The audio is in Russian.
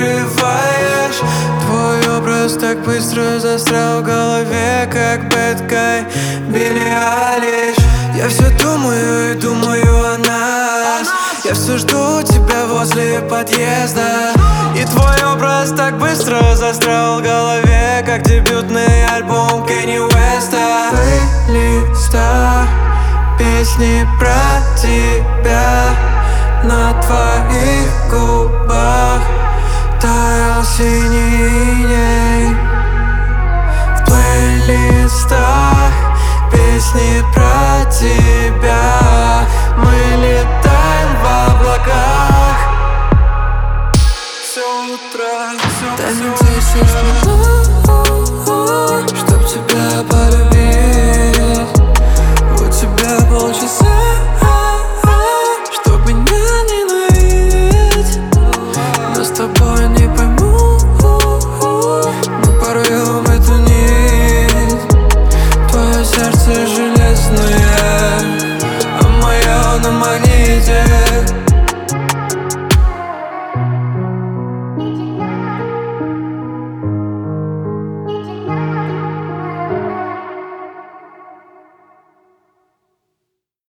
закрываешь. Твой образ так быстро застрял в голове, как Bad Guy, Билли Айлиш. Я все думаю и думаю о нас. Я все жду тебя возле подъезда. И твой образ так быстро застрял в голове, как дебютный альбом Кенни Уэста. Плейлиста песни про тебя на твоих губах таял синий иней. В плейлистах песни про тебя. Мы летаем в облаках. Все утро, все Дай мне 10 минут, чтоб тебя полюбить.